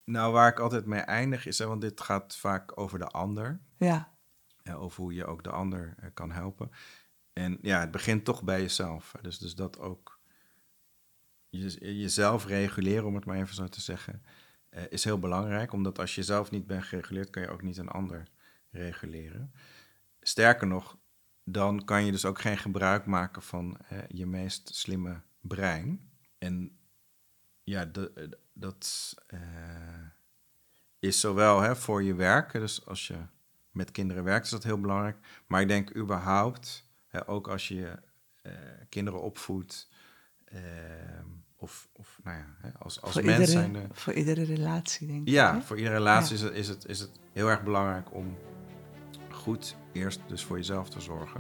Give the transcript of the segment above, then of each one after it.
Nou, waar ik altijd mee eindig is, want dit gaat vaak over de ander. Ja, Over hoe je ook de ander kan helpen. En ja, het begint toch bij jezelf. Dus dat ook jezelf reguleren, om het maar even zo te zeggen, is heel belangrijk. Omdat als je zelf niet bent gereguleerd, kan je ook niet een ander reguleren. Sterker nog, dan kan je dus ook geen gebruik maken van je meest slimme brein. En ja, dat is zowel voor je werk, dus als je met kinderen werkt, is dat heel belangrijk. Maar ik denk überhaupt, ook als je kinderen opvoedt, of nou ja, als mens zijnde. voor iedere relatie, denk ik. Hè? Ja, voor iedere relatie Ja. is het heel erg belangrijk om goed eerst dus voor jezelf te zorgen.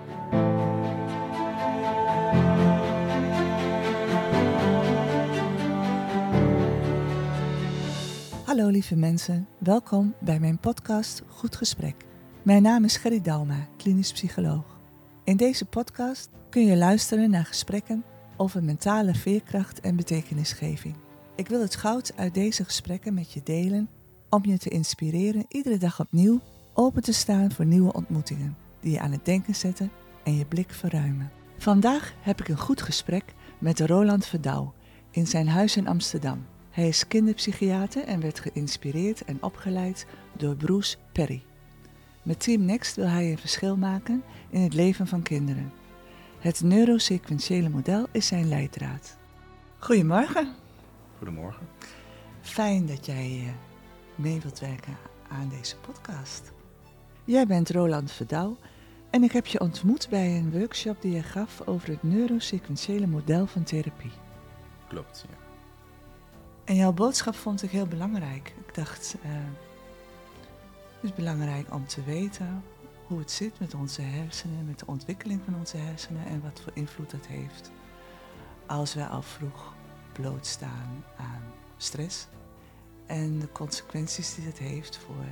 Hallo lieve mensen, welkom bij mijn podcast Goed Gesprek. Mijn naam is Gerry Dauma, klinisch psycholoog. In deze podcast kun je luisteren naar gesprekken over mentale veerkracht en betekenisgeving. Ik wil het goud uit deze gesprekken met je delen om je te inspireren iedere dag opnieuw open te staan voor nieuwe ontmoetingen die je aan het denken zetten en je blik verruimen. Vandaag heb ik een goed gesprek met Roland Verdouw in zijn huis in Amsterdam. Hij is kinderpsychiater en werd geïnspireerd en opgeleid door Bruce Perry. Met Team Next wil hij een verschil maken in het leven van kinderen. Het neurosequentiële model is zijn leidraad. Goedemorgen. Goedemorgen. Fijn dat jij mee wilt werken aan deze podcast. Jij bent Roland Verdouw en ik heb je ontmoet bij een workshop die je gaf over het neurosequentiële model van therapie. Klopt, ja. En jouw boodschap vond ik heel belangrijk. Ik dacht, het is belangrijk om te weten hoe het zit met onze hersenen, met de ontwikkeling van onze hersenen en wat voor invloed dat heeft als wij al vroeg blootstaan aan stress en de consequenties die dat heeft voor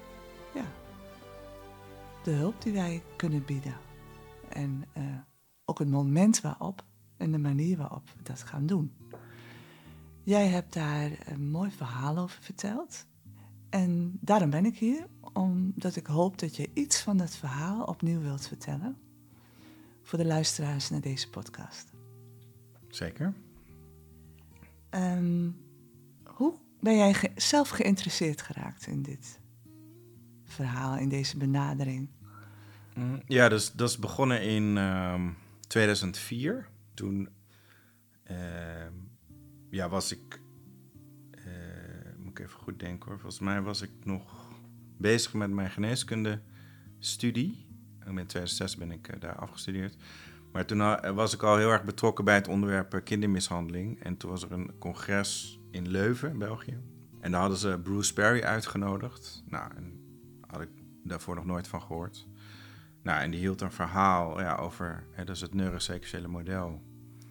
de hulp die wij kunnen bieden. En ook het moment waarop en de manier waarop we dat gaan doen. Jij hebt daar een mooi verhaal over verteld. En daarom ben ik hier, omdat ik hoop dat je iets van dat verhaal opnieuw wilt vertellen voor de luisteraars naar deze podcast. Zeker. Hoe ben jij zelf geïnteresseerd geraakt in dit verhaal, in deze benadering? Ja, dus dat is begonnen in 2004. Toen was ik, moet ik even goed denken hoor. Volgens mij was ik nog bezig met mijn geneeskundestudie. En in 2006 ben ik daar afgestudeerd. Maar toen was ik al heel erg betrokken bij het onderwerp kindermishandeling. En toen was er een congres in Leuven, in België. En daar hadden ze Bruce Perry uitgenodigd. Nou, en had ik daarvoor nog nooit van gehoord. Nou, en die hield een verhaal over dus het neurosequentiële model.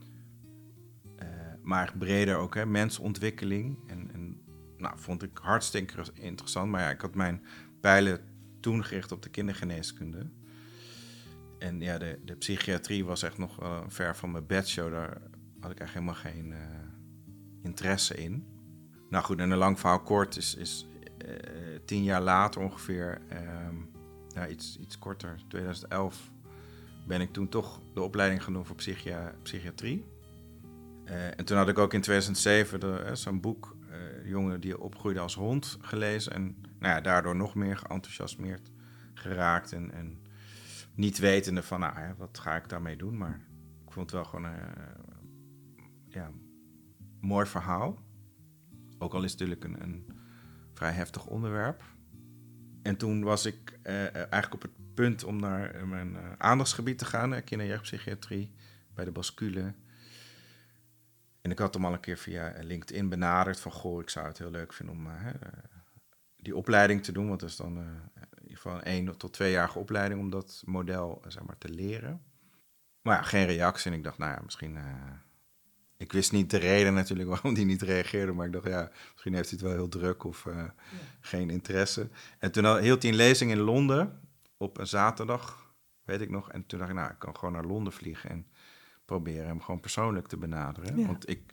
Maar breder ook, mensontwikkeling. En vond ik hartstikke interessant. Maar ja, ik had mijn pijlen toen gericht op de kindergeneeskunde. En ja, de psychiatrie was echt nog ver van mijn bedshow. Daar had ik eigenlijk helemaal geen interesse in. Nou goed, en een lang verhaal kort is 10 jaar later ongeveer, iets korter, 2011, ben ik toen toch de opleiding gaan doen voor psychiatrie. En toen had ik ook in 2007 zo'n boek, Jongen die opgroeide als hond, gelezen. En daardoor nog meer geenthousiasmeerd geraakt. En niet wetende van, wat ga ik daarmee doen? Maar ik vond het wel gewoon een mooi verhaal. Ook al is het natuurlijk een vrij heftig onderwerp. En toen was ik eigenlijk op het punt om naar mijn aandachtsgebied te gaan, kinder- en jeugdpsychiatrie, bij de Bascule. En ik had hem al een keer via LinkedIn benaderd van, ik zou het heel leuk vinden om die opleiding te doen. Want dat is dan in ieder geval een 1 tot 2-jarige opleiding om dat model te leren. Maar ja, geen reactie. En ik dacht, misschien... ik wist niet de reden natuurlijk waarom die niet reageerde. Maar ik dacht, misschien heeft hij het wel heel druk of geen interesse. En toen hield hij een lezing in Londen op een zaterdag, weet ik nog. En toen dacht ik, ik kan gewoon naar Londen vliegen en proberen hem gewoon persoonlijk te benaderen. Ja. Want ik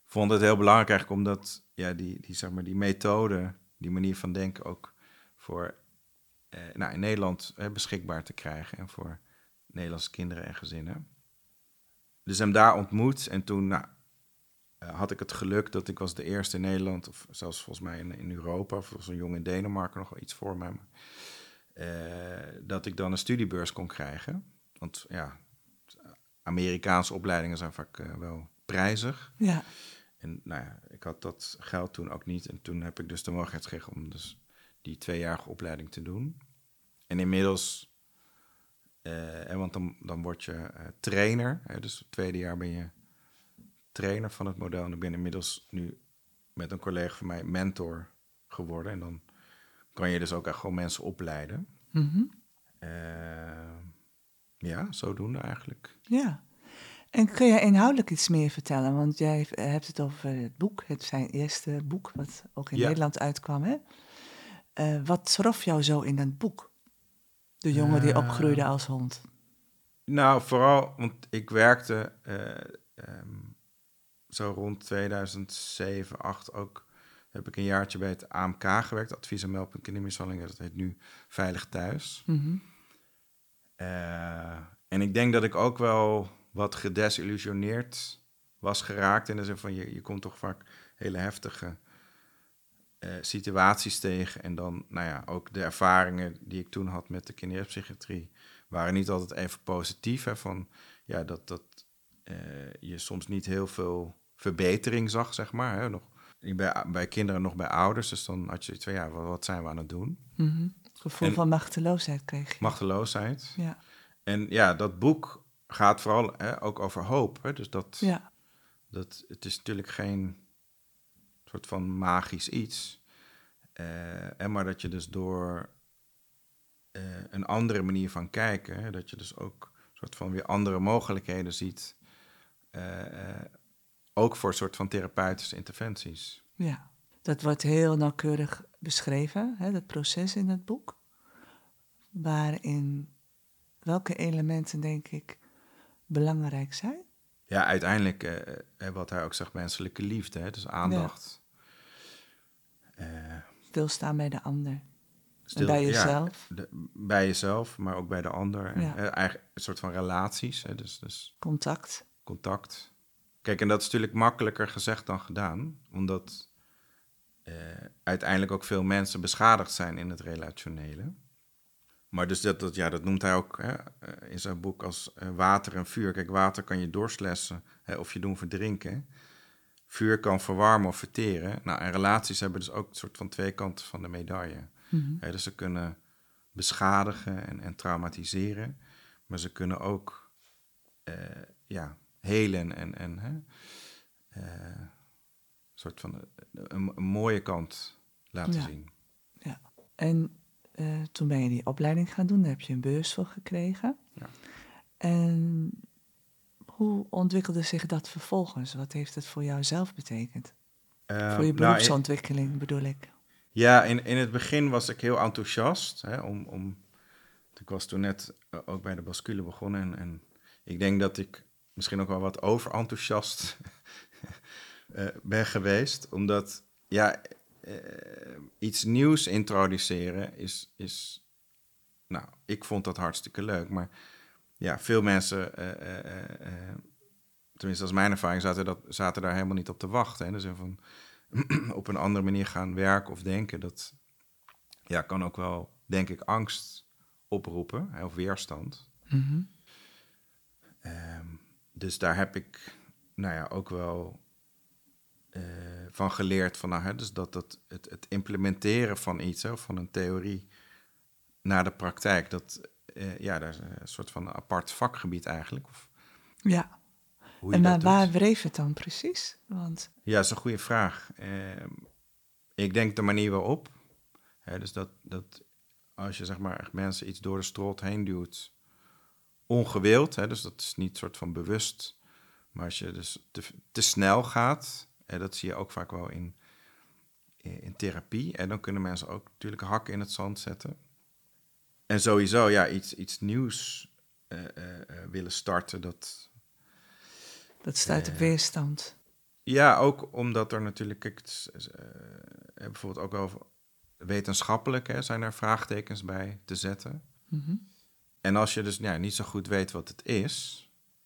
vond het heel belangrijk eigenlijk omdat zeg maar, die methode, die manier van denken ook voor in Nederland beschikbaar te krijgen en voor Nederlandse kinderen en gezinnen. Dus hem daar ontmoet en toen had ik het geluk dat ik was de eerste in Nederland, of zelfs volgens mij in Europa, of was een jongen in Denemarken nog wel iets voor mij, dat ik dan een studiebeurs kon krijgen. Want ja, Amerikaanse opleidingen zijn vaak wel prijzig. Ja. En ik had dat geld toen ook niet. En toen heb ik dus de mogelijkheid gekregen om dus die 2-jarige opleiding te doen. En inmiddels, want dan word je trainer. Dus het tweede jaar ben je trainer van het model. En ik ben inmiddels nu met een collega van mij mentor geworden. En dan kan je dus ook echt gewoon mensen opleiden. Mm-hmm. Ja, zodoende eigenlijk. Ja. En kun je inhoudelijk iets meer vertellen? Want jij hebt het over het boek. Het is zijn eerste boek, wat ook in Nederland uitkwam. Hè? Wat trof jou zo in dat boek? De jongen die opgroeide als hond. Nou, vooral, want ik werkte zo rond 2007, 2008 ook. Heb ik een jaartje bij het AMK gewerkt, Advies en Meldpunt Kindermishandeling. Dat heet nu Veilig Thuis. Mm-hmm. En ik denk dat ik ook wel wat gedesillusioneerd was geraakt. In de zin van, je komt toch vaak hele heftige situaties tegen. En dan, ook de ervaringen die ik toen had met de kinderpsychiatrie waren niet altijd even positief. Hè, van, dat je soms niet heel veel verbetering zag, zeg maar. Hè, nog, bij kinderen, nog bij ouders. Dus dan had je zoiets van, wat zijn we aan het doen? Mm-hmm. Gevoel van machteloosheid kreeg je. Machteloosheid. Ja. En dat boek gaat vooral ook over hoop. Hè? Dus het is natuurlijk geen soort van magisch iets. Maar dat je dus door een andere manier van kijken, hè, dat je dus ook soort van weer andere mogelijkheden ziet. Ook voor een soort van therapeutische interventies. Ja, dat wordt heel nauwkeurig beschreven, hè, dat proces in het boek. Waarin welke elementen, denk ik, belangrijk zijn? Ja, uiteindelijk, wat hij ook zegt, menselijke liefde. Hè, dus aandacht. Stilstaan bij de ander. En bij jezelf. Ja, bij jezelf, maar ook bij de ander. Ja. Eigenlijk een soort van relaties. Hè, dus contact. Kijk, en dat is natuurlijk makkelijker gezegd dan gedaan. Omdat uiteindelijk ook veel mensen beschadigd zijn in het relationele. Maar dus dat noemt hij ook in zijn boek als water en vuur. Kijk, water kan je doorslessen of je doen verdrinken. Vuur kan verwarmen of verteren. Nou, en relaties hebben dus ook een soort van twee kanten van de medaille. Mm-hmm. Dus ze kunnen beschadigen en traumatiseren. Maar ze kunnen ook helen en soort van een mooie kant laten zien. Ja, en toen ben je die opleiding gaan doen, daar heb je een beurs voor gekregen. Ja. En hoe ontwikkelde zich dat vervolgens? Wat heeft het voor jou zelf betekend? Voor je beroepsontwikkeling bedoel ik. Ja, in het begin was ik heel enthousiast. Ik was toen net ook bij de Bascule begonnen. En ik denk dat ik misschien ook wel wat overenthousiast ben geweest. Omdat, iets nieuws introduceren is... Nou, ik vond dat hartstikke leuk. Maar veel mensen... tenminste, dat is mijn ervaring, zaten daar helemaal niet op te wachten. Hè? Dus van op een andere manier gaan werken of denken, dat kan ook wel, denk ik, angst oproepen, of weerstand. Mm-hmm. Dus daar heb ik ook wel van geleerd van, dus dat het implementeren van iets, of van een theorie naar de praktijk, dat daar is een soort van een apart vakgebied eigenlijk. Ja. En maar waar wreef het dan precies? Want... Ja, dat is een goede vraag. Ik denk de manier waarop. Dus dat als je zeg maar echt mensen iets door de strot heen duwt, ongewild, dus dat is niet soort van bewust, maar als je dus te snel gaat, dat zie je ook vaak wel in therapie, en dan kunnen mensen ook natuurlijk hakken in het zand zetten. En sowieso, iets nieuws willen starten, dat stuit op weerstand. Ja, ook omdat er natuurlijk, kijk, bijvoorbeeld ook over wetenschappelijk zijn er vraagtekens bij te zetten. Mm-hmm. En als je dus niet zo goed weet wat het is,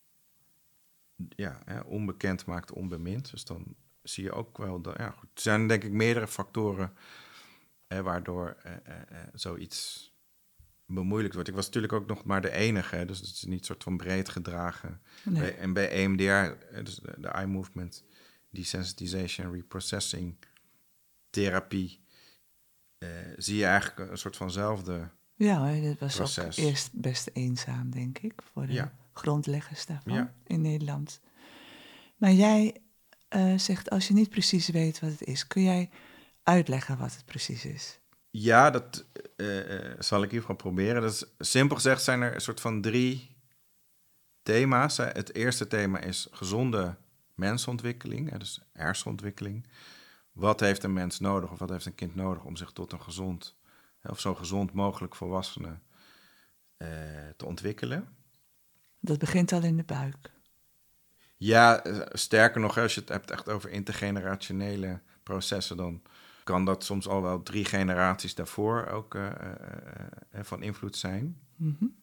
onbekend maakt onbemind. Dus dan zie je ook wel dat, er zijn denk ik meerdere factoren waardoor zoiets bemoeilijkt wordt. Ik was natuurlijk ook nog maar de enige, dus het is niet soort van breed gedragen. Nee. En bij EMDR, dus de Eye Movement Desensitization Reprocessing therapie, zie je eigenlijk een soort vanzelfde Ja, dat was proces. ook eerst best eenzaam, denk ik, voor de grondleggers daarvan in Nederland. Maar jij zegt, als je niet precies weet wat het is, kun jij uitleggen wat het precies is? Ja, dat zal ik hiervan proberen. Dat is, simpel gezegd zijn er een soort van 3 thema's. Het eerste thema is gezonde mensontwikkeling, dus hersenontwikkeling. Wat heeft een mens nodig of wat heeft een kind nodig om zich tot een gezond, of zo gezond mogelijk volwassene te ontwikkelen? Dat begint al in de buik. Ja, sterker nog, als je het hebt echt over intergenerationele processen, dan kan dat soms al wel 3 generaties daarvoor ook van invloed zijn. Mm-hmm.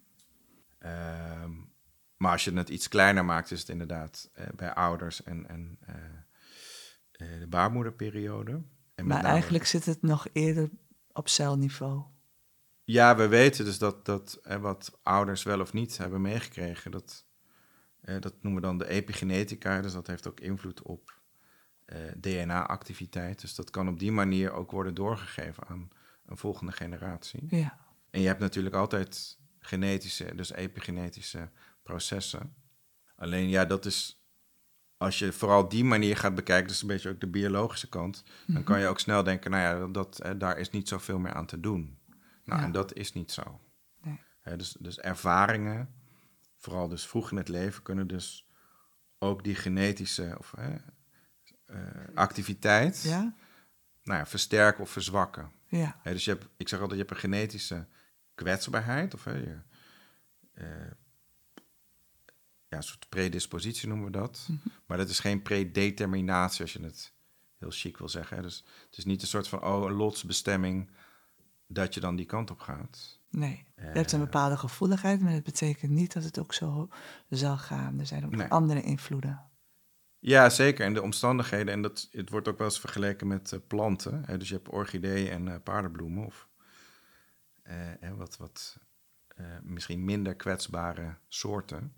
Maar als je het iets kleiner maakt, is het inderdaad bij ouders en de baarmoederperiode. En Maar eigenlijk zit het nog eerder op celniveau. Ja, we weten dus dat wat ouders wel of niet hebben meegekregen, dat noemen we dan de epigenetica. Dus dat heeft ook invloed op DNA-activiteit. Dus dat kan op die manier ook worden doorgegeven aan een volgende generatie. Ja. En je hebt natuurlijk altijd genetische, dus epigenetische processen. Alleen dat is, als je vooral die manier gaat bekijken, dus een beetje ook de biologische kant, dan kan je ook snel denken, daar is niet zoveel meer aan te doen. En dat is niet zo. Nee. Dus ervaringen, vooral dus vroeg in het leven, kunnen dus ook die genetische activiteit versterken of verzwakken. Ja. Dus ik zeg altijd, je hebt een genetische kwetsbaarheid, of een soort predispositie noemen we dat. Mm-hmm. Maar dat is geen predeterminatie, als je het heel chic wil zeggen. Dus het is niet een soort van een lotsbestemming dat je dan die kant op gaat. Nee, je hebt een bepaalde gevoeligheid, maar dat betekent niet dat het ook zo zal gaan. Er zijn ook andere invloeden. Ja, zeker. En de omstandigheden, en het wordt ook wel eens vergeleken met planten. Dus je hebt orchideeën en paardenbloemen, of wat misschien minder kwetsbare soorten.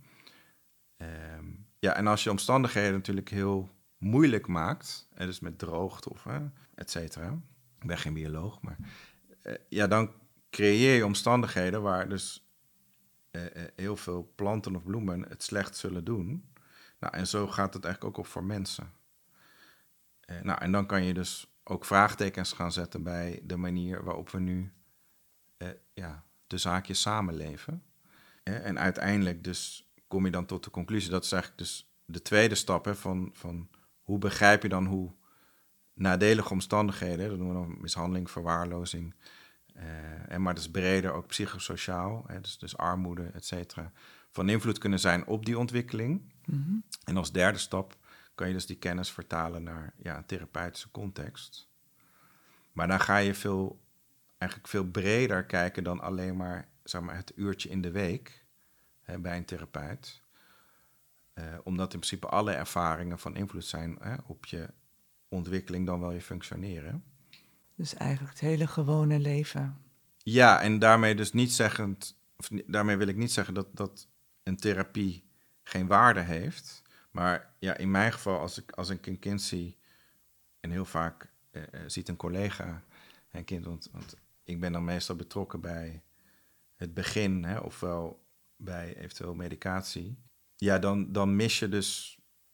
En als je omstandigheden natuurlijk heel moeilijk maakt, dus met droogte of et cetera. Ik ben geen bioloog, maar dan creëer je omstandigheden waar dus heel veel planten of bloemen het slecht zullen doen. En zo gaat het eigenlijk ook op voor mensen. En dan kan je dus ook vraagtekens gaan zetten bij de manier waarop we nu de zaakjes samenleven. En uiteindelijk dus kom je dan tot de conclusie, dat is eigenlijk dus de tweede stap van hoe begrijp je dan hoe nadelige omstandigheden, dat noemen we dan mishandeling, verwaarlozing, maar dus breder ook psychosociaal, dus armoede, et cetera, van invloed kunnen zijn op die ontwikkeling. Mm-hmm. En als derde stap kan je dus die kennis vertalen naar een therapeutische context. Maar dan ga je eigenlijk veel breder kijken dan alleen maar, zeg maar, het uurtje in de week bij een therapeut. Omdat in principe alle ervaringen van invloed zijn op je ontwikkeling, dan wel je functioneren. Dus eigenlijk het hele gewone leven. Ja, en daarmee dus niet zeggend, daarmee wil ik niet zeggen dat een therapie geen waarde heeft. Maar in mijn geval, als ik een kind zie, en heel vaak ziet een collega een kind, want ik ben dan meestal betrokken bij het begin, ofwel bij eventueel medicatie. Ja, dan mis je dus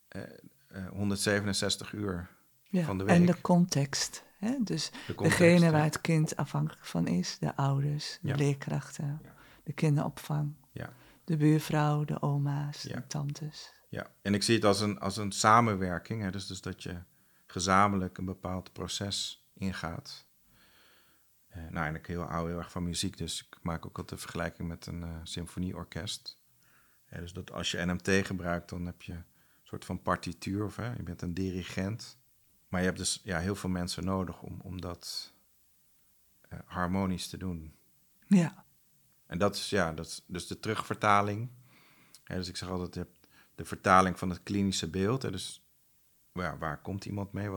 167 uur van de week. En de context. Dus degene waar het kind afhankelijk van is, de ouders, de leerkrachten, de kinderopvang, de buurvrouw, de oma's, de tantes. Ja, en ik zie het als een samenwerking, dus dat je gezamenlijk een bepaald proces ingaat. En ik hou heel erg van muziek, dus ik maak ook altijd de vergelijking met een symfonieorkest. Dus dat als je NMT gebruikt, dan heb je soort van partituur, of je bent een dirigent. Maar je hebt dus heel veel mensen nodig om dat harmonisch te doen. Ja. En dat is dus de terugvertaling. Dus ik zeg altijd, je hebt de vertaling van het klinische beeld. Dus waar komt iemand mee?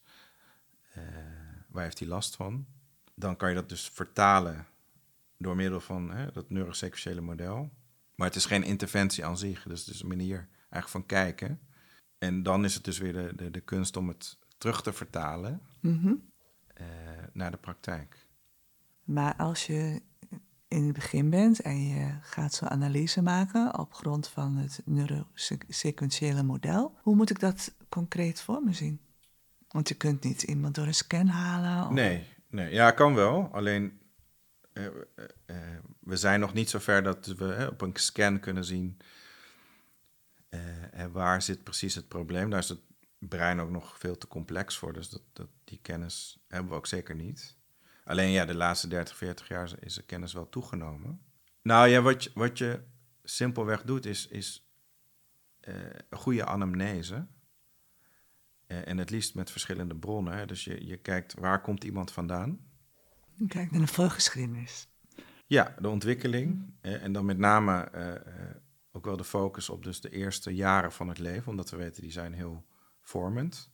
Waar heeft hij last van? Dan kan je dat dus vertalen door middel van dat neurosequentiële model. Maar het is geen interventie aan zich. Dus het is een manier eigenlijk van kijken. En dan is het dus weer de kunst om het terug te vertalen naar de praktijk. Maar als je in het begin bent en je gaat zo'n analyse maken op grond van het neurosequentiële model, hoe moet ik dat concreet voor me zien? Want je kunt niet iemand door een scan halen. Of... Nee. Ja, kan wel. Alleen we zijn nog niet zo ver dat we op een scan kunnen zien waar zit precies het probleem. Daar is het brein ook nog veel te complex voor. Dus die kennis hebben we ook zeker niet. Alleen de laatste 30, 40 jaar is de kennis wel toegenomen. Nou ja, wat je simpelweg doet is een goede anamnese. En het liefst met verschillende bronnen. Dus je kijkt, waar komt iemand vandaan? Kijk naar de voorgeschiedenis. Ja, de ontwikkeling. En dan met name ook wel de focus op dus de eerste jaren van het leven. Omdat we weten, die zijn heel vormend.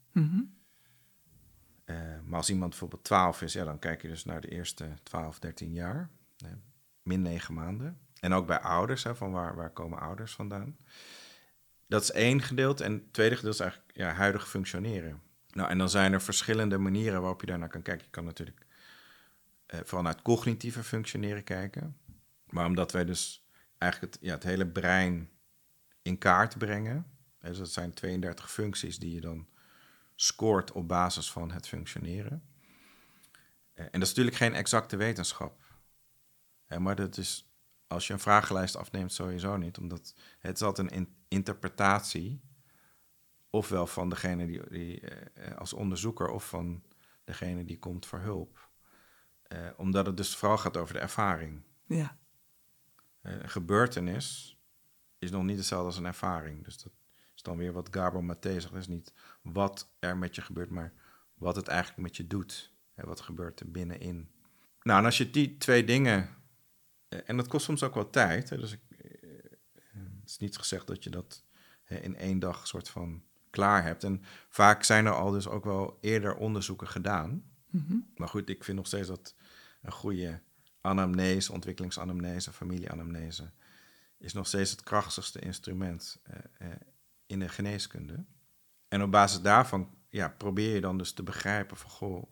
Maar als iemand bijvoorbeeld 12 is, dan kijk je dus naar de eerste 12, 13 jaar. Min 9 maanden. En ook bij ouders, van waar komen ouders vandaan? Dat is één gedeelte. En het tweede gedeelte is eigenlijk huidig functioneren. Nou, en dan zijn er verschillende manieren waarop je daarnaar kan kijken. Je kan natuurlijk vooral naar het cognitieve functioneren kijken. Maar omdat wij dus eigenlijk het hele brein in kaart brengen. Dus dat zijn 32 functies die je dan scoort op basis van het functioneren. En dat is natuurlijk geen exacte wetenschap. Maar dat is, als je een vragenlijst afneemt, sowieso niet. Omdat het is altijd een interpretatie. Ofwel van degene die als onderzoeker of van degene die komt voor hulp. Omdat het dus vooral gaat over de ervaring. Ja. Een gebeurtenis is nog niet hetzelfde als een ervaring. Dus dat is dan weer wat Gabor Maté zegt. Dat is niet wat er met je gebeurt, maar wat het eigenlijk met je doet. Wat gebeurt er binnenin. Nou, en als je die twee dingen... En dat kost soms ook wel tijd. Dus het is niet gezegd dat je dat in 1 dag soort van klaar hebt. En vaak zijn er al dus ook wel eerder onderzoeken gedaan. Maar goed, ik vind nog steeds dat een goede anamnese, ontwikkelingsanamnese, familieanamnese, is nog steeds het krachtigste instrument in de geneeskunde. En op basis daarvan probeer je dan dus te begrijpen van,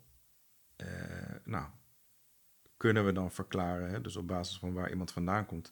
kunnen we dan verklaren, dus op basis van waar iemand vandaan komt,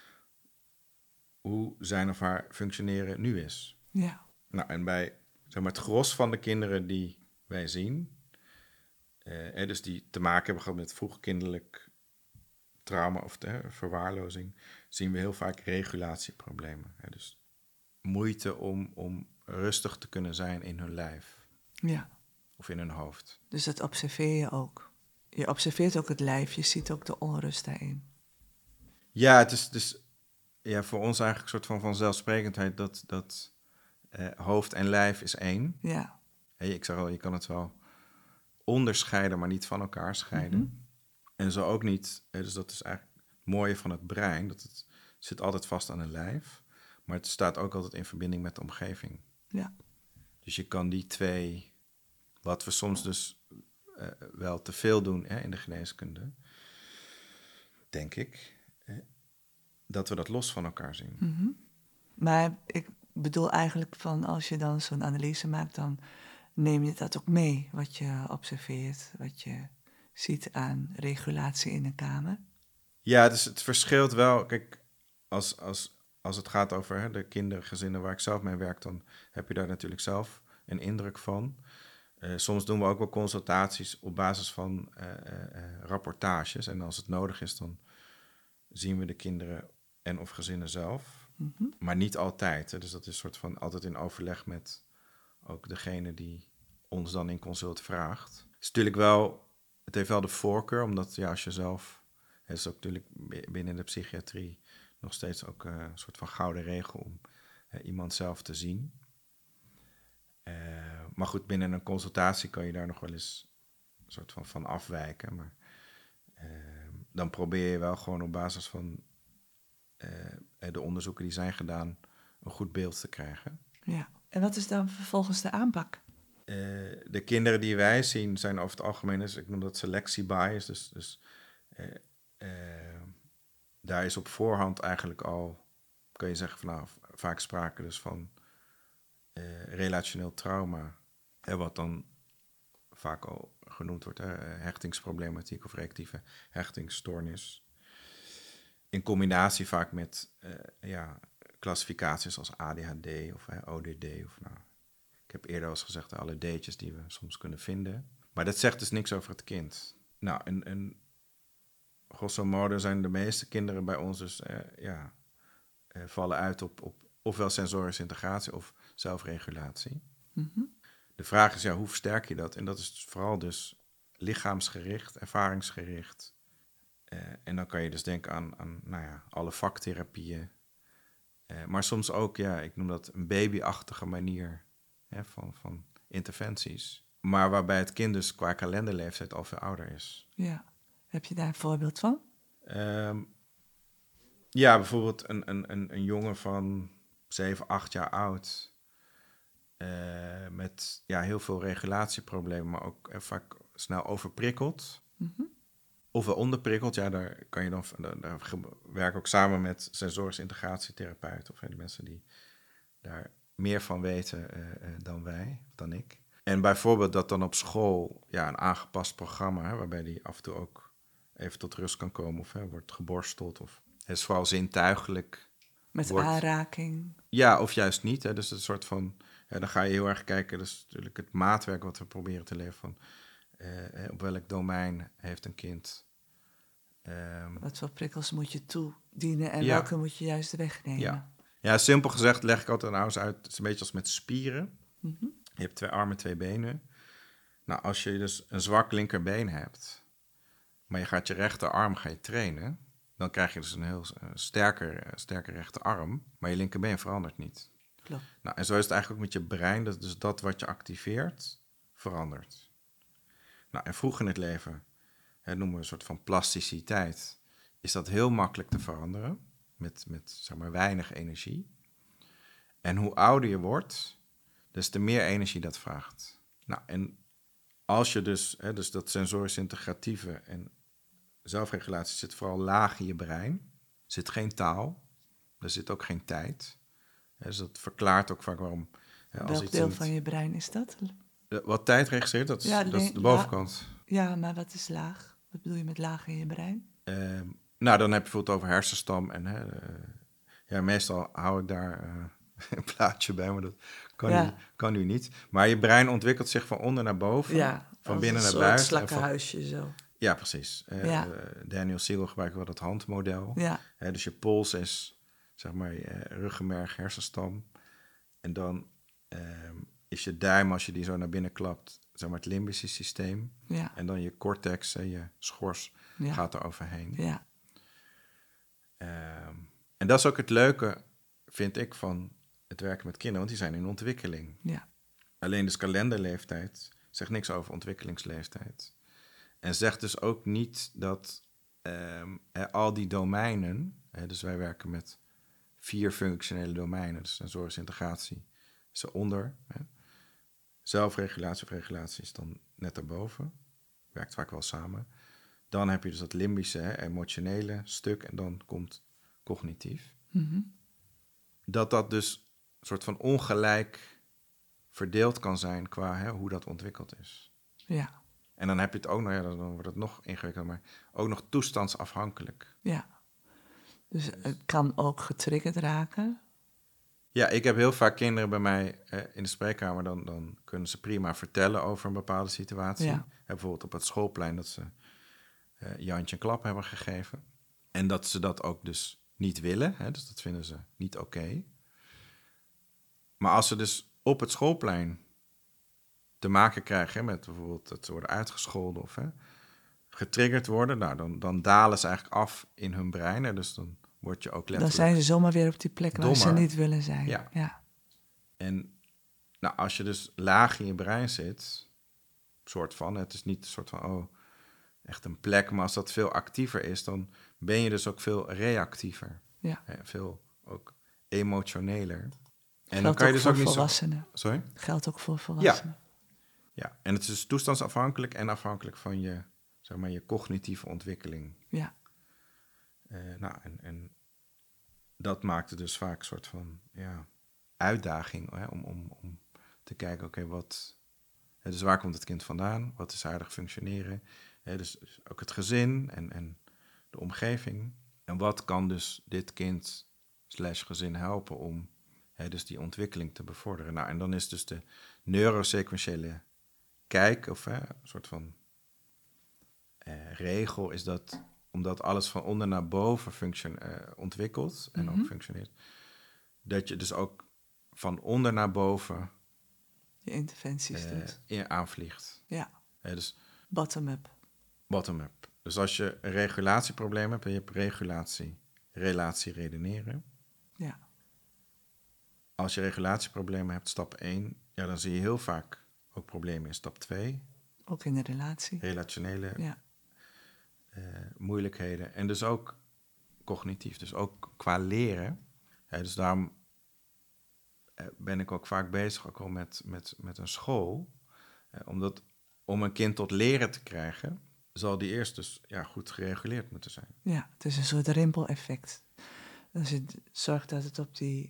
hoe zijn of haar functioneren nu is. Ja. Nou, en bij het gros van de kinderen die wij zien, dus die te maken hebben gehad met vroegkinderlijk trauma of verwaarlozing, zien we heel vaak regulatieproblemen. Dus moeite om rustig te kunnen zijn in hun lijf. Ja. Of in hun hoofd. Dus dat observeer je ook. Je observeert ook het lijf, je ziet ook de onrust daarin. Ja, het is dus voor ons eigenlijk een soort van vanzelfsprekendheid dat hoofd en lijf is één. Ja. Ik zeg al, je kan het wel onderscheiden, maar niet van elkaar scheiden. En zo ook niet, dus dat is eigenlijk het mooie van het brein, dat het zit altijd vast aan een lijf, maar het staat ook altijd in verbinding met de omgeving. Ja. Dus je kan die twee, wat we soms dus wel te veel doen in de geneeskunde, denk ik, dat we dat los van elkaar zien. Maar ik bedoel eigenlijk van als je dan zo'n analyse maakt, dan neem je dat ook mee, wat je observeert, wat je ziet aan regulatie in een kamer. Ja, dus het verschilt wel. Kijk, als het gaat over de kindergezinnen waar ik zelf mee werk, dan heb je daar natuurlijk zelf een indruk van. Soms doen we ook wel consultaties op basis van rapportages. En als het nodig is, dan zien we de kinderen en of gezinnen zelf. Maar niet altijd. Dus dat is soort van altijd in overleg met ook degene die ons dan in consult vraagt. Het is natuurlijk wel, het heeft wel de voorkeur, omdat als je zelf, het is ook natuurlijk binnen de psychiatrie nog steeds ook een soort van gouden regel om iemand zelf te zien. Maar goed, binnen een consultatie kan je daar nog wel eens een soort van afwijken. Maar dan probeer je wel gewoon op basis van de onderzoeken die zijn gedaan een goed beeld te krijgen. Ja. En wat is dan vervolgens de aanpak? De kinderen die wij zien zijn over het algemeen, dus ik noem dat selectiebias. Dus daar is op voorhand eigenlijk al, kun je zeggen, van, nou, vaak sprake dus van relationeel trauma. Wat dan vaak al genoemd wordt, hechtingsproblematiek of reactieve hechtingsstoornis. In combinatie vaak met klassificaties als ADHD of ODD. Of, nou, ik heb eerder al eens gezegd, alle D'tjes die we soms kunnen vinden. Maar dat zegt dus niks over het kind. Nou, en grosso modo zijn de meeste kinderen bij ons dus vallen uit op ofwel sensorische integratie of zelfregulatie. Mm-hmm. De vraag is, hoe versterk je dat? En dat is vooral dus lichaamsgericht, ervaringsgericht. En dan kan je dus denken aan alle vaktherapieën. Maar soms ook, ik noem dat een babyachtige manier van interventies. Maar waarbij het kind dus qua kalenderleeftijd al veel ouder is. Ja, heb je daar een voorbeeld van? Bijvoorbeeld een jongen van 7, 8 jaar oud. Met heel veel regulatieproblemen, maar ook vaak snel overprikkeld. Mm-hmm. Ofwel onderprikkeld, daar kan je dan werk ook samen met sensorische integratietherapeuten of de mensen die daar meer van weten dan ik. En bijvoorbeeld dat dan op school een aangepast programma, waarbij die af en toe ook even tot rust kan komen of wordt geborsteld of het is vooral zintuigelijk. Met aanraking. Ja, of juist niet. Dus een soort van, dan ga je heel erg kijken, dat is natuurlijk het maatwerk wat we proberen te leren van op welk domein heeft een kind. Wat voor prikkels moet je toedienen en welke moet je juist wegnemen? Ja, simpel gezegd leg ik altijd aan ouders uit, het is een beetje als met spieren. Mm-hmm. Je hebt 2 armen, 2 benen. Nou, als je dus een zwak linkerbeen hebt, maar je gaat je rechterarm trainen, dan krijg je dus een heel sterke rechterarm, maar je linkerbeen verandert niet. Klopt. Nou, en zo is het eigenlijk ook met je brein, dus dat wat je activeert, verandert. Nou, en vroeg in het leven, noemen we een soort van plasticiteit, is dat heel makkelijk te veranderen, met zeg maar weinig energie. En hoe ouder je wordt, des te meer energie dat vraagt. Nou, en als je dus dat sensorisch integratieve en zelfregulatie zit vooral laag in je brein. Er zit geen taal, er zit ook geen tijd. Dus dat verklaart ook vaak waarom. Welk deel van je brein is dat? Wat tijd registreert, dat is de bovenkant. Ja, maar wat is laag? Wat bedoel je met laag in je brein? Nou, dan heb je bijvoorbeeld over hersenstam. En meestal hou ik daar een plaatje bij, maar dat kan nu niet. Maar je brein ontwikkelt zich van onder naar boven, van binnen naar buiten. Een slakkenhuisje zo. Ja, precies. Daniel Siegel gebruikt wel dat handmodel. Ja. Dus je pols is, zeg maar, je ruggenmerg, hersenstam. En dan is je duim, als je die zo naar binnen klapt, zeg maar het limbische systeem. Ja. En dan je cortex, je schors, gaat er overheen. Ja. En dat is ook het leuke, vind ik, van het werken met kinderen, want die zijn in ontwikkeling. Ja. Alleen dus kalenderleeftijd zegt niks over ontwikkelingsleeftijd. En zegt dus ook niet dat al die domeinen, dus wij werken met 4 functionele domeinen, dus sensorische integratie is eronder. Zelfregulatie of regulatie is dan net daarboven. Werkt vaak wel samen. Dan heb je dus dat limbische, emotionele stuk en dan komt cognitief. Mm-hmm. Dat dus een soort van ongelijk verdeeld kan zijn qua hoe dat ontwikkeld is. Ja. En dan heb je het ook nog, dan wordt het nog ingewikkelder, maar ook nog toestandsafhankelijk. Ja. Dus het kan ook getriggerd raken. Ja, ik heb heel vaak kinderen bij mij in de spreekkamer, dan kunnen ze prima vertellen over een bepaalde situatie. Ja. Bijvoorbeeld op het schoolplein dat ze Jantje een klap hebben gegeven. En dat ze dat ook dus niet willen, dus dat vinden ze niet oké. Maar als ze dus op het schoolplein te maken krijgen met bijvoorbeeld dat ze worden uitgescholden of getriggerd worden, nou, dan dalen ze eigenlijk af in hun brein. Dus dan word je ook letterlijk... Dan zijn ze zomaar weer op die plek waar ze niet willen zijn. Ja. Ja. En Nou, als je dus laag in je brein zit, soort van, het is niet een soort van, echt een plek, maar als dat veel actiever is, dan ben je dus ook veel reactiever. Ja. Veel ook emotioneler. En dan Geldt kan je ook dus voor ook niet volwassenen. Sorry? Geldt ook voor volwassenen. Ja, en het is dus toestandsafhankelijk en afhankelijk van je, zeg maar, je cognitieve ontwikkeling. Ja. En dat maakt het dus vaak een soort van uitdaging om te kijken, oké, dus waar komt het kind vandaan? Wat is aardig functioneren? Dus ook het gezin en de omgeving. En wat kan dus dit kind / gezin helpen om dus die ontwikkeling te bevorderen? Nou, en dan is dus de neurosequentiële kijk, of een soort van regel, is dat omdat alles van onder naar boven ontwikkelt en ook functioneert, dat je dus ook van onder naar boven Je interventies doet. aanvliegt. Ja. Dus Bottom-up. bottom-up. Dus als je een regulatieprobleem hebt en je hebt regulatie, relatie, redeneren. Ja. Als je regulatieproblemen hebt, stap 1, dan zie je heel vaak ook problemen in stap 2. Ook in de relatie. Relationele moeilijkheden. En dus ook cognitief, dus ook qua leren. Dus daarom ben ik ook vaak bezig ook al met een school. Omdat om een kind tot leren te krijgen, zal die eerst dus goed gereguleerd moeten zijn. Ja, het is een soort rimpeleffect. Als je zorgt dat het op die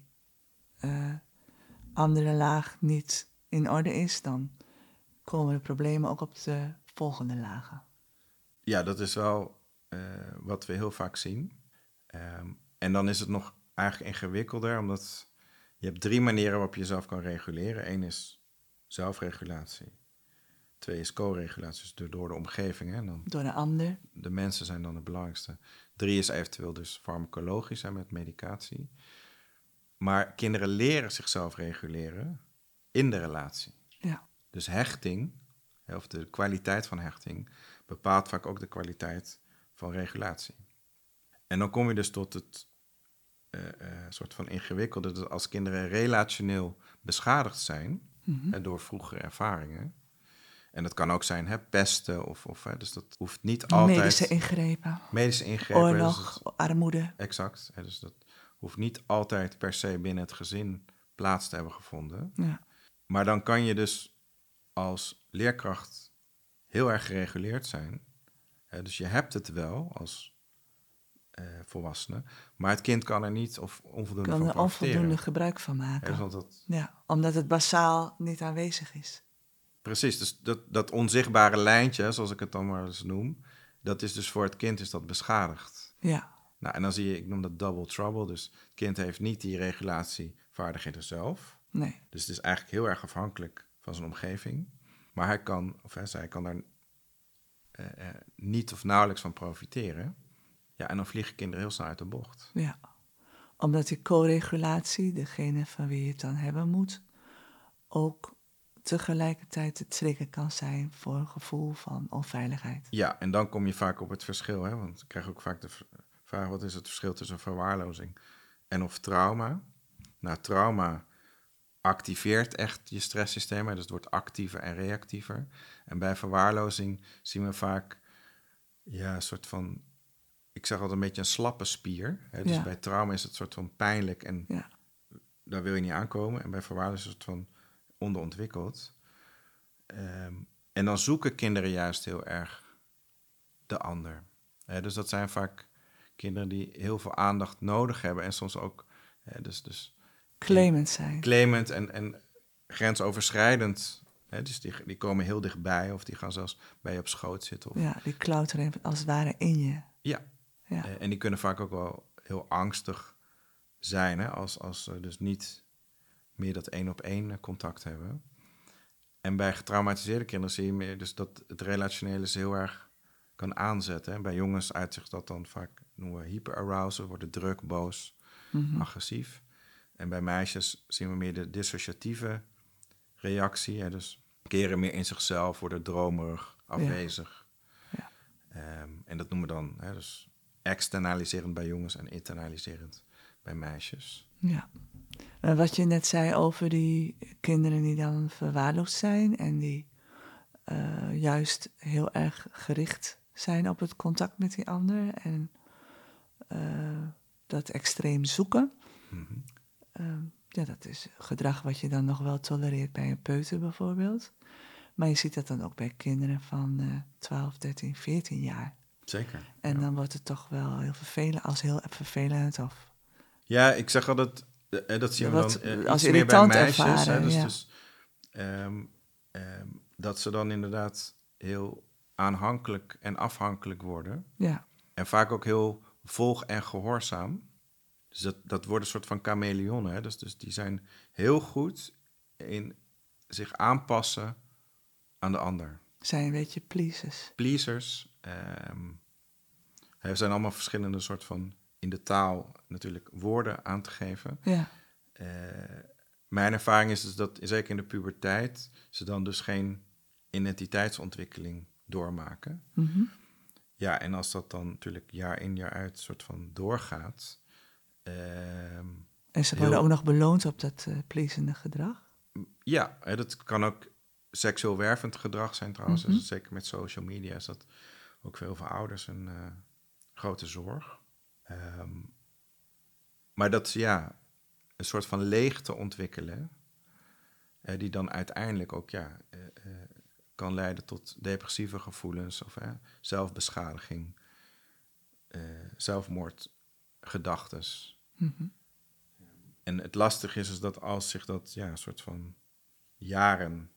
andere laag niet in orde is, dan komen de problemen ook op de volgende lagen. Ja, dat is wel wat we heel vaak zien. En dan is het nog eigenlijk ingewikkelder, omdat je hebt 3 manieren waarop je jezelf kan reguleren. 1 is zelfregulatie. 2 is co-regulatie, dus door de omgeving. Hè? En dan door de ander. De mensen zijn dan het belangrijkste. 3 is eventueel dus farmacologisch met medicatie. Maar kinderen leren zichzelf reguleren in de relatie. Ja. Dus hechting, of de kwaliteit van hechting, bepaalt vaak ook de kwaliteit van regulatie. En dan kom je dus tot het soort van ingewikkelde, dat als kinderen relationeel beschadigd zijn door vroegere ervaringen. En dat kan ook zijn pesten, dus dat hoeft niet altijd... Medische ingrepen. Oorlog, armoede. Exact. Dus dat hoeft niet altijd per se binnen het gezin plaats te hebben gevonden. Ja. Maar dan kan je dus als leerkracht heel erg gereguleerd zijn. Dus je hebt het wel als volwassene, maar het kind kan er niet of onvoldoende van profiteren. Kan er onvoldoende gebruik van maken. Omdat het basaal niet aanwezig is. Precies, dus dat onzichtbare lijntje, zoals ik het dan maar eens noem, dat is dus voor het kind is dat beschadigd. Ja. Nou, en dan zie je, ik noem dat double trouble, dus het kind heeft niet die regulatievaardigheden zelf. Nee. Dus het is eigenlijk heel erg afhankelijk van zijn omgeving. Maar hij kan, zij kan daar niet of nauwelijks van profiteren. Ja, en dan vliegen kinderen heel snel uit de bocht. Ja, omdat die co-regulatie, degene van wie je het dan hebben moet, ook tegelijkertijd het trigger kan zijn voor een gevoel van onveiligheid. Ja, en dan kom je vaak op het verschil, want ik krijg ook vaak de vraag, wat is het verschil tussen verwaarlozing en of trauma? Nou, trauma activeert echt je stresssysteem, dus het wordt actiever en reactiever. En bij verwaarlozing zien we vaak een soort van, ik zeg altijd een beetje een slappe spier. Dus bij trauma is het soort van pijnlijk en daar wil je niet aankomen. En bij verwaarlozing is het van onderontwikkeld. En dan zoeken kinderen juist heel erg de ander. Dus dat zijn vaak kinderen die heel veel aandacht nodig hebben en soms ook dus claimend zijn. Claimend en grensoverschrijdend. Dus die komen heel dichtbij of die gaan zelfs bij je op schoot zitten. Of... Ja, die klauteren als het ware in je. Ja. En die kunnen vaak ook wel heel angstig zijn, als ze dus niet meer dat 1-op-1 contact hebben. En bij getraumatiseerde kinderen zie je meer dus dat het relationele ze heel erg kan aanzetten. En bij jongens uitzicht dat dan vaak, noemen we hyperarousal, worden druk, boos, agressief. En bij meisjes zien we meer de dissociatieve reactie. Dus keren meer in zichzelf, worden dromerig, afwezig. Ja. En dat noemen we dan dus externaliserend bij jongens en internaliserend bij meisjes. Ja. Wat je net zei over die kinderen die dan verwaarloosd zijn en die juist heel erg gericht zijn op het contact met die ander en dat extreem zoeken. Ja, dat is gedrag wat je dan nog wel tolereert bij een peuter bijvoorbeeld. Maar je ziet dat dan ook bij kinderen van 12, 13, 14 jaar. Zeker. En dan wordt het toch wel heel vervelend, als heel vervelend of... Ja, ik zeg altijd, dat zien we Wat dan als iets meer bij irritant meisjes. ervaren, Hè, ja. dus dat ze dan inderdaad heel aanhankelijk en afhankelijk worden. Ja, En vaak ook heel volg- en gehoorzaam. Dus dat wordt een soort van chameleonnen. Hè? Dus die zijn heel goed in zich aanpassen aan de ander. zijn een beetje pleasers. Pleasers. Er zijn allemaal verschillende soort van in de taal natuurlijk woorden aan te geven. Ja, Mijn ervaring is dus dat, zeker in de puberteit, ze dan dus geen identiteitsontwikkeling doormaken. Ja, en als dat dan natuurlijk jaar in jaar uit soort van doorgaat. en ze worden ook nog beloond op dat pleasende gedrag. Ja, dat kan ook seksueel wervend gedrag zijn trouwens. Dus zeker met social media is dat ook voor heel veel ouders een grote zorg. Maar dat ze een soort van leegte ontwikkelen, die dan uiteindelijk ook kan leiden tot depressieve gevoelens of zelfbeschadiging, zelfmoordgedachtes. En het lastige is dat als zich dat een soort van jaren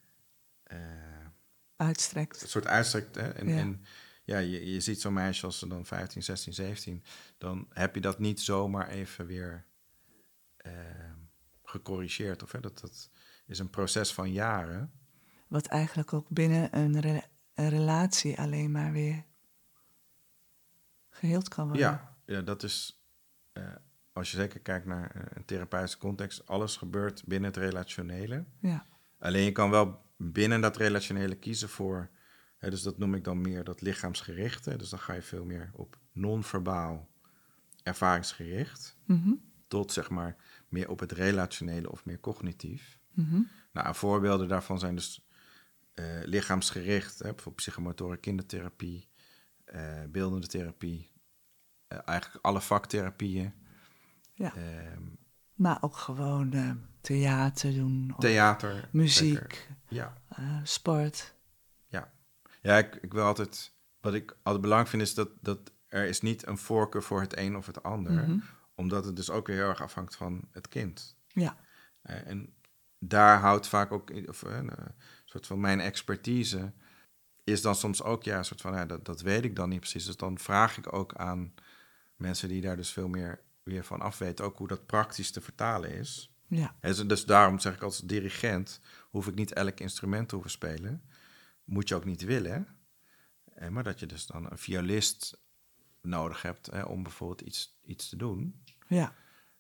Uitstrekt. een soort uitstrekt. Hè? Ja. En je ziet zo'n meisje als ze dan 15, 16, 17, dan heb je dat niet zomaar even weer gecorrigeerd. Of, dat is een proces van jaren. Wat eigenlijk ook binnen een relatie alleen maar weer geheeld kan worden. Ja, dat is, als je zeker kijkt naar een therapeutische context, alles gebeurt binnen het relationele. Ja. Alleen je kan wel binnen dat relationele kiezen voor, dus dat noem ik dan meer dat lichaamsgerichte. Dus dan ga je veel meer op non-verbaal ervaringsgericht. Tot zeg maar meer op het relationele of meer cognitief. Nou, voorbeelden daarvan zijn dus lichaamsgericht, bijvoorbeeld psychomotorische kindertherapie, beeldende therapie, eigenlijk alle vaktherapieën. Ja. Maar ook gewoon theater doen. Of Theater. muziek. Zeker. Ja. Sport. Ja, ik wil altijd... Wat ik altijd belangrijk vind is dat er is niet een voorkeur voor het een of het ander. Omdat het dus ook heel erg afhangt van het kind. Ja. En daar houdt vaak ook... een soort van mijn expertise is dan soms ook een soort van... dat weet ik dan niet precies. Dus dan vraag ik ook aan mensen die daar dus veel meer weer van afweten... ook hoe dat praktisch te vertalen is. Ja. Dus daarom zeg ik als dirigent... hoef ik niet elk instrument te hoeven spelen... Moet je ook niet willen, maar dat je dus dan een violist nodig hebt om bijvoorbeeld iets te doen. Ja.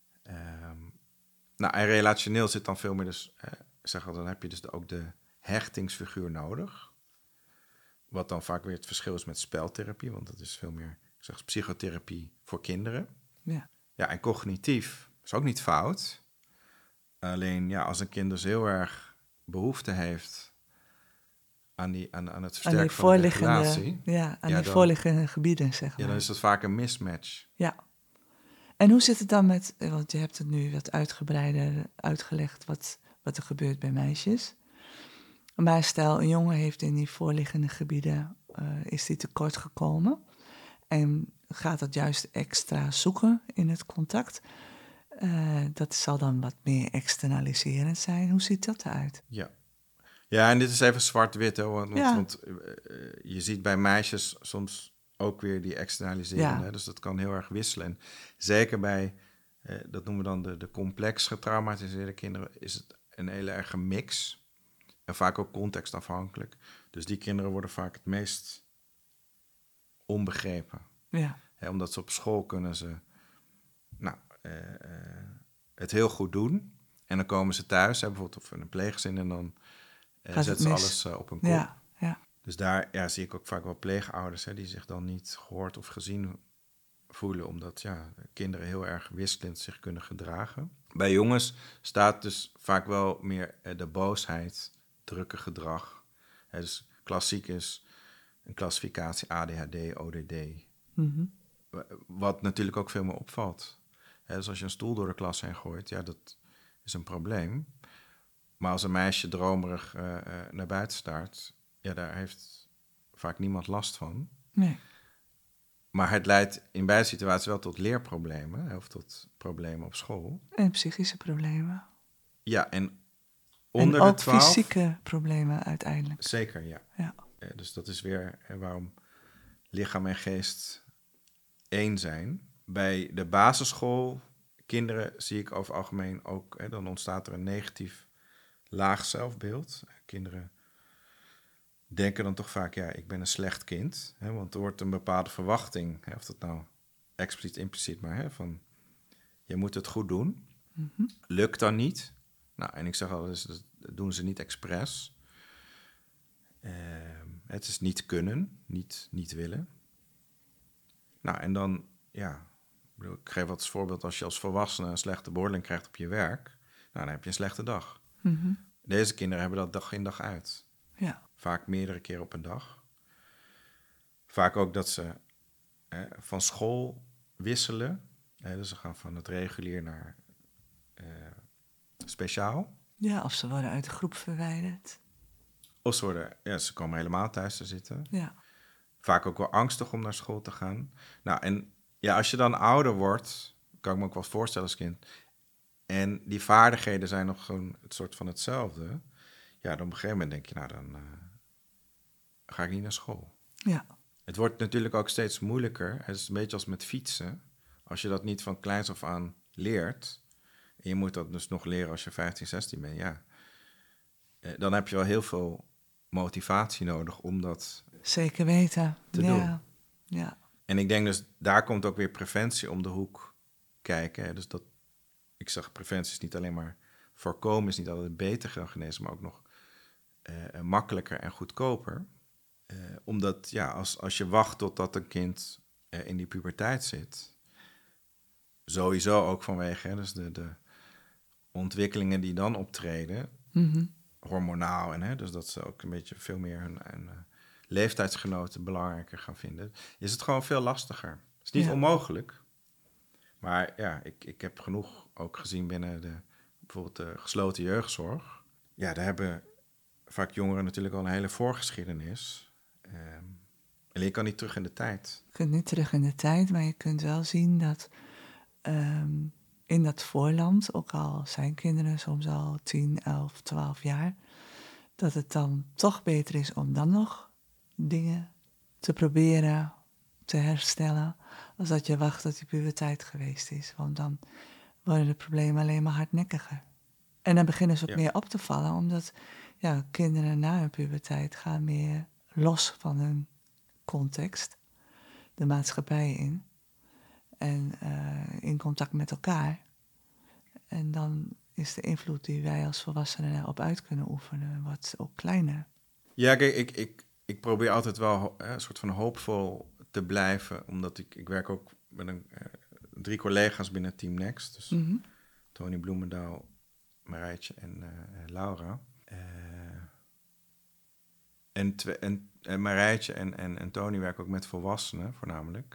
Nou, en relationeel zit dan veel meer dus, dan heb je dus ook de hechtingsfiguur nodig. Wat dan vaak weer het verschil is met speltherapie, want dat is veel meer, ik zeg psychotherapie voor kinderen. Ja. Ja, en cognitief is ook niet fout. Alleen als een kind dus heel erg behoefte heeft aan het versterken van de regulatie. Ja, die voorliggende gebieden, zeg maar. Ja, dan is dat vaak een mismatch. Ja. En hoe zit het dan met... Want je hebt het nu wat uitgebreider uitgelegd wat er gebeurt bij meisjes. Maar stel, een jongen heeft in die voorliggende gebieden... is die tekort gekomen. En gaat dat juist extra zoeken in het contact. Dat zal dan wat meer externaliserend zijn. Hoe ziet dat eruit? Ja, en dit is even zwart-wit, hè, want je ziet bij meisjes soms ook weer die externalisering. Hè, dus dat kan heel erg wisselen. En zeker bij, dat noemen we dan de complex getraumatiseerde kinderen, is het een hele erge mix. En vaak ook contextafhankelijk. Dus die kinderen worden vaak het meest onbegrepen. Ja. Hè, omdat ze op school kunnen ze het heel goed doen. En dan komen ze thuis, bijvoorbeeld op een pleeggezin, en dan zetten ze alles op een kop. Ja. Dus daar zie ik ook vaak wel pleegouders die zich dan niet gehoord of gezien voelen, omdat kinderen heel erg wisselend zich kunnen gedragen. Bij jongens staat dus vaak wel meer de boosheid, drukke gedrag. Dus klassiek is een klassificatie ADHD, ODD. Wat natuurlijk ook veel meer opvalt. Dus als je een stoel door de klas heen gooit, ja, dat is een probleem. Maar als een meisje dromerig naar buiten staart, ja, daar heeft vaak niemand last van. Nee. Maar het leidt in beide situaties wel tot leerproblemen, of tot problemen op school. En psychische problemen. Ja, en En onder ook de 12... fysieke problemen uiteindelijk. Zeker, ja. Ja. Dus dat is weer waarom lichaam en geest één zijn. Bij de basisschool, kinderen zie ik over het algemeen ook... dan ontstaat er een negatief laag zelfbeeld. Kinderen denken dan toch vaak, ja, ik ben een slecht kind. Want er wordt een bepaalde verwachting, of dat nou expliciet, impliciet, maar van... je moet het goed doen. Lukt dan niet. Nou, en ik zeg al, dus, dat doen ze niet expres. Het is niet kunnen, niet willen. Nou, en dan, ja... Ik geef wat als voorbeeld, als je als volwassene een slechte beoordeling krijgt op je werk... nou, dan heb je een slechte dag. Deze kinderen hebben dat dag in dag uit. Ja. Vaak meerdere keren op een dag. Vaak ook dat ze van school wisselen. Dus ze gaan van het regulier naar speciaal. Ja, of ze worden uit de groep verwijderd. Of ze komen helemaal thuis te zitten. Ja. Vaak ook wel angstig om naar school te gaan. Nou, en ja, als je dan ouder wordt, kan ik me ook wel voorstellen als kind... en die vaardigheden zijn nog gewoon het soort van hetzelfde... ja, dan op een gegeven moment denk je, nou, dan ga ik niet naar school. Ja. Het wordt natuurlijk ook steeds moeilijker. Het is een beetje als met fietsen. Als je dat niet van kleins af aan leert... en je moet dat dus nog leren als je 15, 16 bent, ja... dan heb je wel heel veel motivatie nodig om dat Zeker weten. te doen. Ja. En ik denk dus, daar komt ook weer preventie om de hoek kijken. Hè. Dus dat, ik zeg, preventie is niet alleen maar voorkomen, is niet altijd beter dan genezen, maar ook nog makkelijker en goedkoper. Omdat, ja, als je wacht totdat een kind in die puberteit zit, sowieso ook vanwege dus de ontwikkelingen die dan optreden, hormonaal, en dus dat ze ook een beetje veel meer hun leeftijdsgenoten belangrijker gaan vinden, is het gewoon veel lastiger. Het is niet onmogelijk, maar ja, ik heb genoeg ook gezien binnen bijvoorbeeld de gesloten jeugdzorg. Ja, daar hebben vaak jongeren natuurlijk al een hele voorgeschiedenis. Alleen je kan niet terug in de tijd. Je kunt niet terug in de tijd, maar je kunt wel zien dat in dat voorland, ook al zijn kinderen soms al 10, 11, 12 jaar, dat het dan toch beter is om dan nog dingen te proberen te herstellen, als dat je wacht tot die puberteit geweest is. Want dan worden de problemen alleen maar hardnekkiger. En dan beginnen ze ook meer op te vallen, omdat kinderen na hun puberteit gaan meer los van hun context, de maatschappij in, en in contact met elkaar. En dan is de invloed die wij als volwassenen erop uit kunnen oefenen wat ook kleiner. Ja, kijk, ik probeer altijd wel een soort van hoopvol te blijven, omdat ik werk ook met 3 collega's binnen Team Next. Dus Tony Bloemendaal, Marijtje en Laura. En Marijtje en Tony werken ook met volwassenen voornamelijk.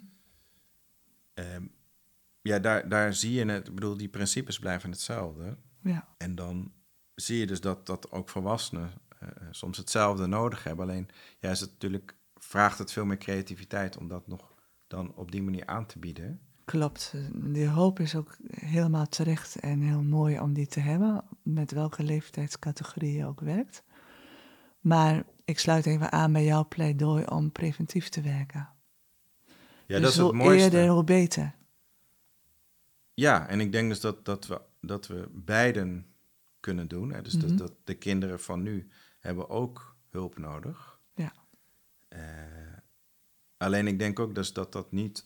Daar zie je het, ik bedoel, die principes blijven hetzelfde. Ja. En dan zie je dus dat ook volwassenen soms hetzelfde nodig hebben. Alleen is het natuurlijk, vraagt het veel meer creativiteit om dat nog dan op die manier aan te bieden. Klopt. Die hoop is ook helemaal terecht en heel mooi om die te hebben, met welke leeftijdscategorie je ook werkt. Maar ik sluit even aan bij jouw pleidooi om preventief te werken. Ja, dus dat is het hoe mooiste. eerder, hoe beter. Ja, en ik denk dus dat we beiden kunnen doen. Hè? Dus dat de kinderen van nu hebben ook hulp nodig. Ja. Alleen ik denk ook dus dat niet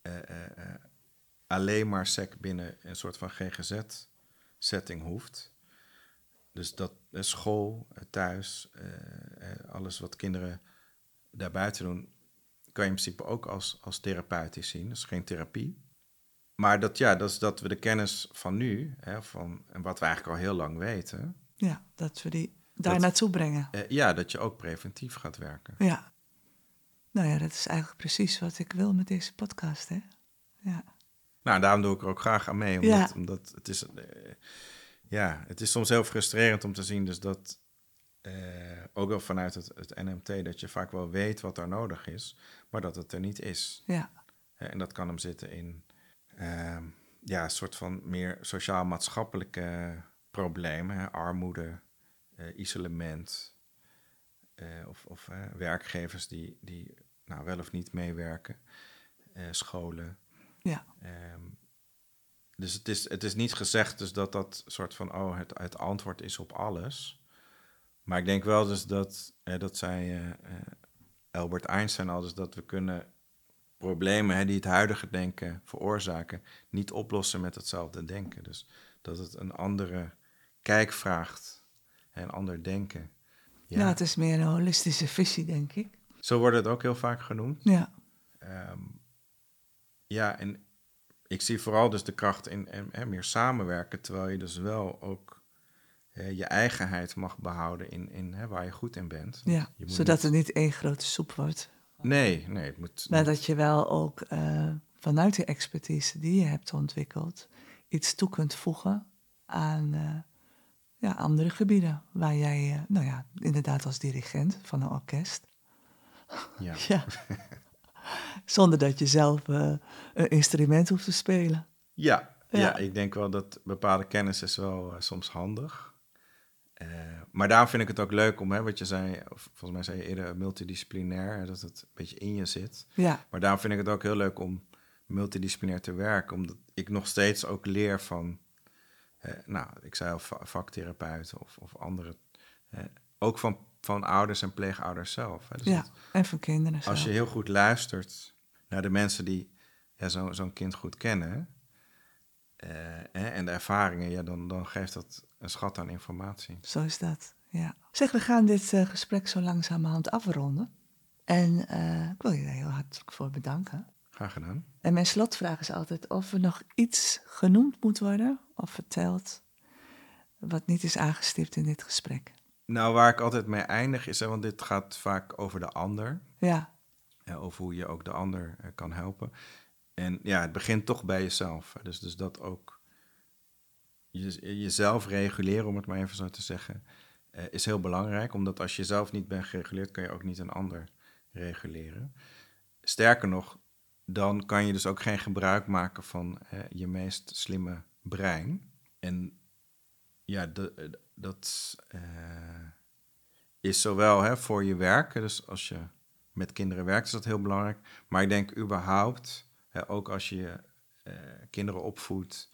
alleen maar SEC binnen een soort van GGZ-setting hoeft. Dus dat school, thuis, alles wat kinderen daarbuiten doen, kan je in principe ook als therapeutisch zien. Dat is geen therapie. Maar dat we de kennis van nu, hè, en wat we eigenlijk al heel lang weten, Ja, dat we die daar naartoe brengen. Dat je ook preventief gaat werken. Ja. Nou ja, dat is eigenlijk precies wat ik wil met deze podcast, hè? Ja. Nou, daarom doe ik er ook graag aan mee. Omdat het is... het is soms heel frustrerend om te zien dus dat... ook wel vanuit het NMT... dat je vaak wel weet wat er nodig is... maar dat het er niet is. Ja. En dat kan hem zitten in... een soort van meer sociaal-maatschappelijke problemen. Hè? Armoede, isolement... of werkgevers die wel of niet meewerken... scholen... Ja. Dus het is niet gezegd dus dat soort van... het antwoord is op alles. Maar ik denk wel dus dat zei Albert Einstein al... dus dat we kunnen problemen die het huidige denken veroorzaken... niet oplossen met hetzelfde denken. Dus dat het een andere kijk vraagt. Een ander denken. Ja, het is meer een holistische visie, denk ik. Zo wordt het ook heel vaak genoemd. Ja. En... Ik zie vooral dus de kracht in meer samenwerken... terwijl je dus wel ook je eigenheid mag behouden in waar je goed in bent. Ja, zodat het niet één grote soep wordt. Nee, het moet... Maar dat je wel ook vanuit de expertise die je hebt ontwikkeld... iets toe kunt voegen aan andere gebieden... waar jij, inderdaad als dirigent van een orkest... Ja. ja. Zonder dat je zelf een instrument hoeft te spelen. Ja, ik denk wel dat bepaalde kennis is wel soms handig. Maar daarom vind ik het ook leuk om, wat je zei... of volgens mij zei je eerder multidisciplinair... dat het een beetje in je zit. Ja. Maar daarom vind ik het ook heel leuk om multidisciplinair te werken... omdat ik nog steeds ook leer van... ik zei al vaktherapeuten of andere... ook van ouders en pleegouders zelf. Hè. Dus en van kinderen zelf. Als je heel goed luistert naar de mensen die zo'n kind goed kennen... en de ervaringen, dan geeft dat een schat aan informatie. Zo is dat, ja. Zeg, we gaan dit gesprek zo langzamerhand afronden. En ik wil je daar heel hartelijk voor bedanken. Graag gedaan. En mijn slotvraag is altijd of er nog iets genoemd moet worden... of verteld wat niet is aangestipt in dit gesprek. Nou, waar ik altijd mee eindig is... want dit gaat vaak over de ander. Ja. Over hoe je ook de ander kan helpen. En het begint toch bij jezelf. Hè. Dus dat ook jezelf reguleren, om het maar even zo te zeggen... is heel belangrijk. Omdat als je zelf niet bent gereguleerd... kun je ook niet een ander reguleren. Sterker nog, dan kan je dus ook geen gebruik maken... van je meest slimme brein. En dat is zowel voor je werk... dus als je met kinderen werkt, is dat heel belangrijk. Maar ik denk überhaupt, ook als je kinderen opvoedt...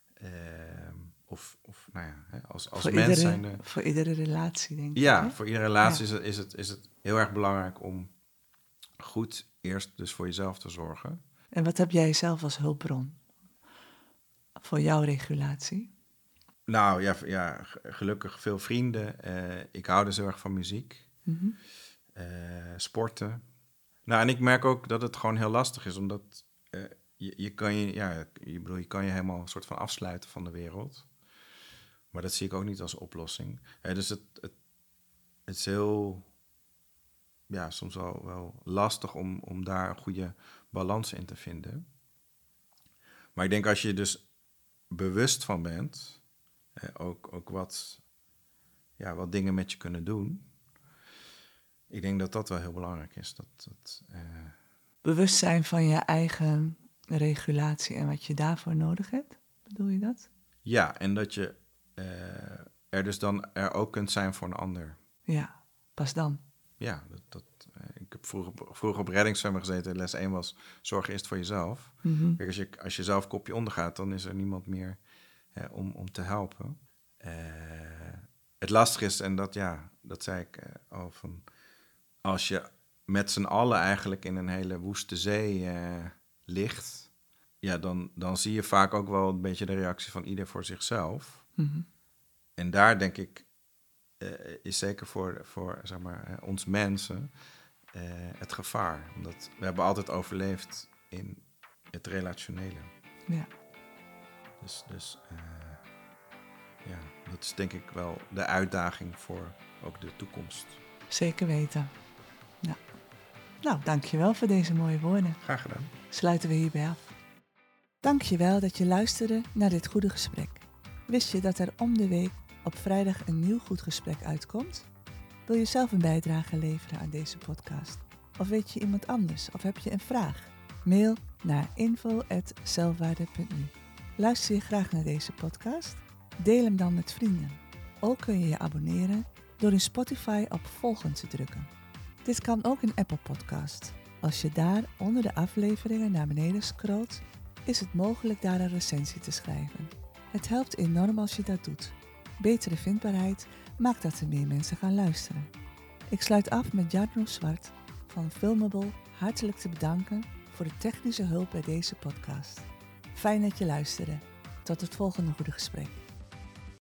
als mens zijnde... Voor iedere relatie, denk ik. Ja, voor iedere relatie is het heel erg belangrijk... om goed eerst dus voor jezelf te zorgen. En wat heb jij zelf als hulpbron voor jouw regulatie? Nou gelukkig veel vrienden. Ik hou dus heel erg van muziek. Mm-hmm. Sporten. Nou, en ik merk ook dat het gewoon heel lastig is, omdat je kan je helemaal een soort van afsluiten van de wereld. Maar dat zie ik ook niet als oplossing. Dus het is heel, soms wel lastig om daar een goede balans in te vinden. Maar ik denk als je dus bewust van bent, ook wat dingen met je kunnen doen. Ik denk dat dat wel heel belangrijk is. Bewustzijn van je eigen regulatie en wat je daarvoor nodig hebt, bedoel je dat? Ja, en dat je er dus dan er ook kunt zijn voor een ander. Ja, pas dan. Ja, ik heb vroeger op reddingszwemmen gezeten. Les 1 was zorg eerst voor jezelf. Mm-hmm. Kijk, als je zelf kopje ondergaat, dan is er niemand meer om te helpen. Het lastige is, en dat zei ik al, van als je met z'n allen eigenlijk in een hele woeste zee ligt, dan zie je vaak ook wel een beetje de reactie van ieder voor zichzelf. Mm-hmm. En daar denk ik is zeker voor zeg maar, ons mensen het gevaar. Omdat we hebben altijd overleefd in het relationele. Ja. Dus ja, dat is denk ik wel de uitdaging voor ook de toekomst. Zeker weten. Ja. Nou, dankjewel voor deze mooie woorden. Graag gedaan. Sluiten we hierbij af. Dankjewel dat je luisterde naar dit goede gesprek. Wist je dat er om de week op vrijdag een nieuw goed gesprek uitkomt? Wil je zelf een bijdrage leveren aan deze podcast? Of weet je iemand anders? Of heb je een vraag? Mail naar info@zelfwaarde.nu. Luister je graag naar deze podcast? Deel hem dan met vrienden. Ook kun je je abonneren door in Spotify op volgen te drukken. Dit kan ook in Apple Podcast. Als je daar onder de afleveringen naar beneden scrolt, is het mogelijk daar een recensie te schrijven. Het helpt enorm als je dat doet. Betere vindbaarheid maakt dat er meer mensen gaan luisteren. Ik sluit af met Jarno Zwart van Filmable hartelijk te bedanken voor de technische hulp bij deze podcast. Fijn dat je luisterde. Tot het volgende goede gesprek.